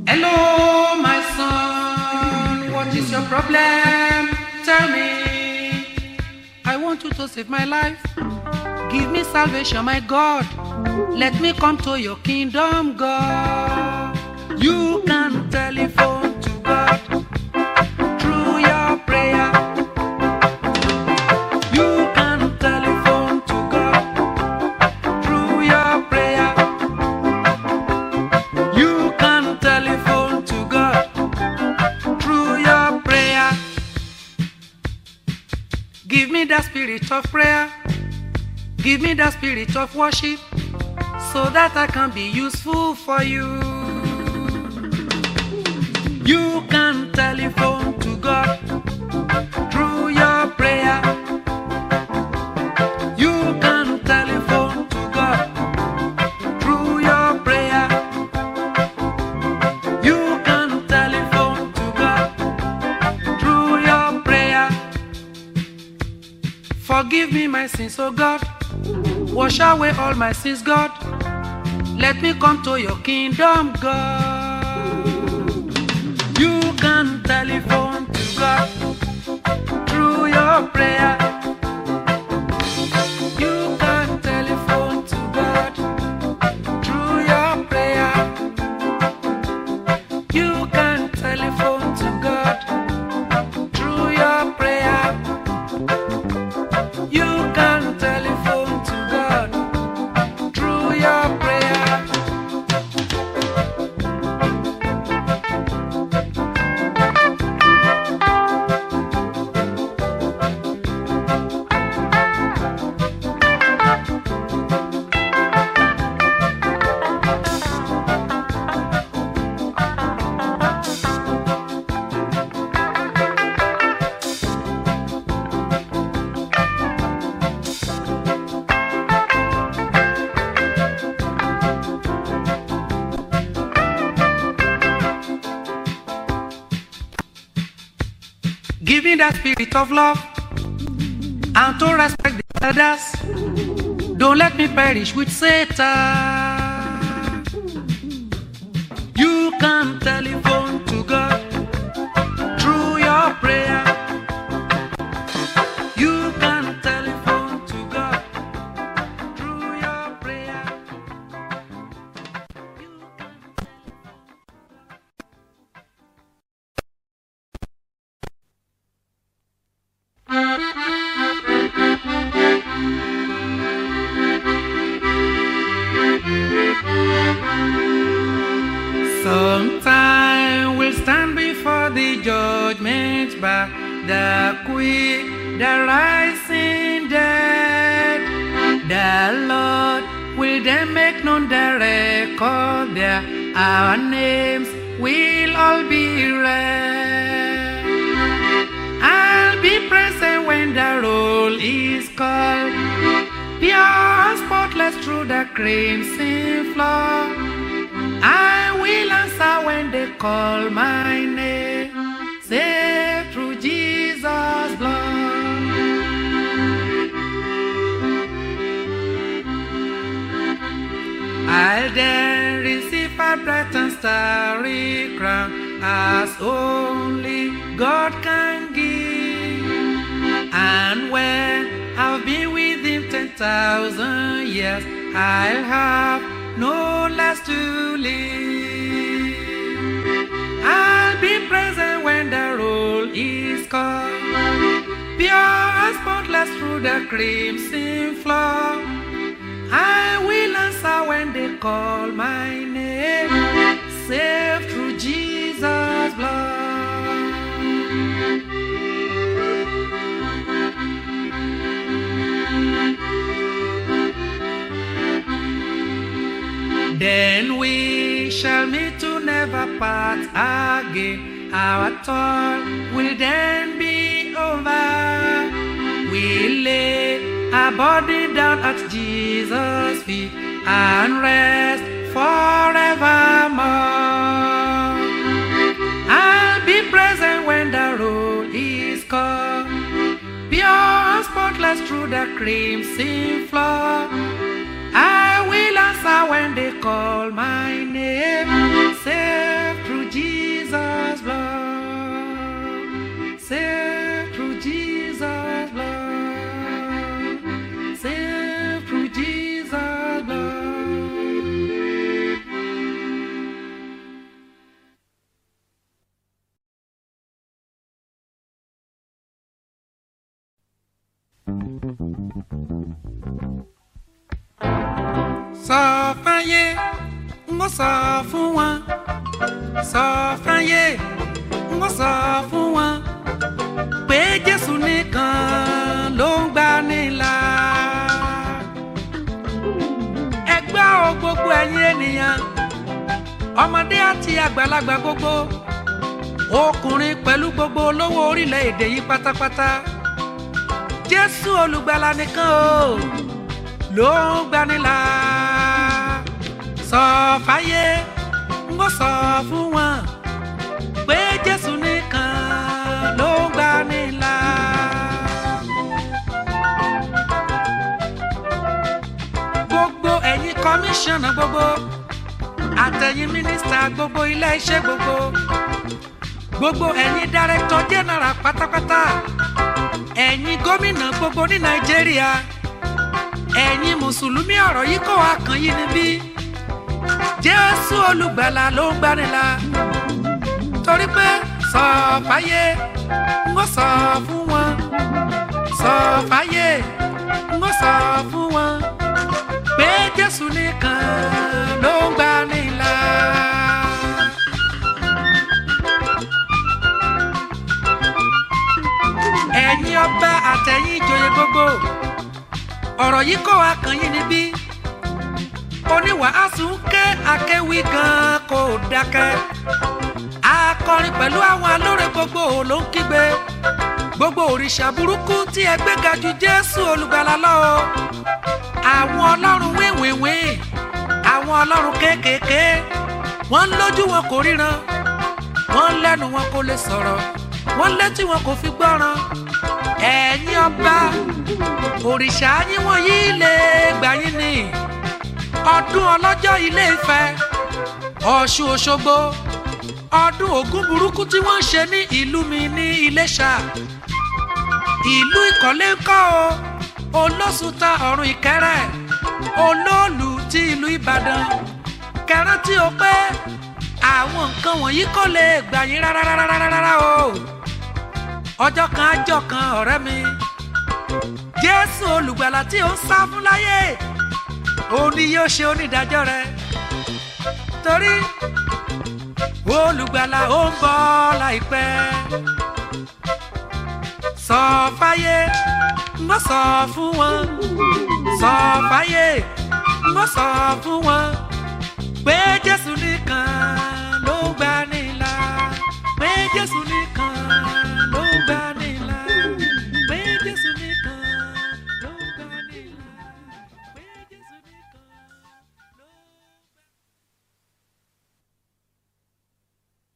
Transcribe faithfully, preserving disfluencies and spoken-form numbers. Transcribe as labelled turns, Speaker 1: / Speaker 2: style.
Speaker 1: Hello, my son, what is your problem? Tell me. I want you to save my life. Give me salvation, my God. Let me come to your kingdom, God. You can telephone to God through your prayer. You can telephone to God through your prayer. You can telephone to God through your prayer. Give me the spirit of prayer. Give me the spirit of worship, so that I can be useful for you. You can telephone to God through your prayer. You can telephone to God through your prayer. You can telephone to God through your prayer. Forgive me my sins, oh God. Wash away all my sins, God. Let me come to your kingdom, God. You can telephone to God through your prayer. You can telephone to God through your prayer. You can telephone to God through your prayer. You can telephone to God through your prayer. Give me that spirit of love and to respect the others. Don't let me perish with Satan. You can telephone to God through your prayer. You can telephone to God through your prayer. You can Sometime we'll stand before the judgment bar, the quick, the rising dead. The Lord will then make known the record there. Our names will all be read. I'll be present when the roll is called, pure and spotless through the crimson floor. I will answer when they call my name, saved through Jesus' blood. I'll then receive a bright and starry crown, as only God can give. And when I've been with Him ten thousand years, I'll have no less to live. I'll be present when the roll is called, pure and spotless through the crimson floor. I will answer when they call my name, saved through Jesus' blood. Then we shall meet to never part again. Our toil will then be over. We lay our body down at Jesus' feet and rest forevermore. I'll be present when the roll is called, pure and spotless through the crimson floor. I will answer when they call my name, saved through Sọ fáyé, mo sọ fún wọn. Sọ fáyé, mo sọ fún wọn. Pé Jésù nìkan ló ń gbani là. Ẹ gbọ́ o gbogbo ẹ̀yin ènìyàn, ọmọdé àti àgbàlagbà gbogbo, ọkùnrin pẹ̀lú gbogbo olówó orílẹ̀-èdè yìí pátápátá. Jésù olùgbàlà nìkan o ló ń gbani là. Sọ fáyé, mo sọ fún wọn. Pé Jésù nìkan ló ń gbani là. Gbogbo ẹ̀yin kọmíṣánná gbogbo, àtẹ̀yin mínísítà gbogbo ilé iṣẹ́ gbogbo, gbogbo ẹ̀yin dárẹ́tọ̀ jẹ́nẹ́rà pátápátá, ẹ̀yin gómìnà gbogbo ní Nàìjíríà, ẹ̀yin mùsùlùmí ọ̀rọ̀ yìí kò wá kàn yín níbí. Jésù olùgbàlà ló ń gbani là. Torí pé sọ fáyé, mo sọ fún wọn. Sọ fáyé, mo sọ fún wọn. Pé Jésù nìkan ló ń gbani là. Ẹ̀yin ọba àtẹ̀yin ìjòyè gbogbo, ọ̀rọ̀ yìí kò wá kàn yín níbí. Oníwàásù ń ké akéwì gan kò dákẹ́. Akọrin pẹ̀lú àwọn alóore gbogbo ló ń kígbe. Gbogbo òrìṣà burúkú tí ẹ gbé ga jù Jésù olùgbàlà lọ o. Àwọn ọlọ́run wíwìnwín, àwọn ọlọ́run kéékèèké, wọ́n lójú wọn kò ríran, wọ́n lẹ́nu wọn kò lè sọ̀rọ̀, wọ́n létí wọn kò fi gbọ́ràn. Ẹ̀yin ọba, òrìṣà yín wọ̀nyí lè gbà yín ni. Ọdún ọlọ́jọ́ Ilé Ifẹ̀, Ọ̀ṣun Òṣogbo, ọdún Ògún burúkú tí wọ́n ń ṣe ní ìlú mi ní Iléṣà, ìlú Ìkọ̀lé ńkọ́ o, Olóṣùta ọ̀run Ìkẹrẹ́, Olóòlù ti ìlú Ìbàdàn. Kẹrán tí o pé àwọn nǹkan wọ̀nyí kò lè gbà yín rárá o. Ọjọ́ kan àjọ kan ọ̀rẹ́ mi, Jésù olùgbàlà tí ó ń sá fún láyé, òun ni yóò ṣe onídàájọ́ rẹ. Torí olùgbàlà ó ń bọ̀ láìpẹ́. Sọ fáyé, mo sọ fún wọn. Sọ fáyé, mo sọ fún wọn. Pé Jésù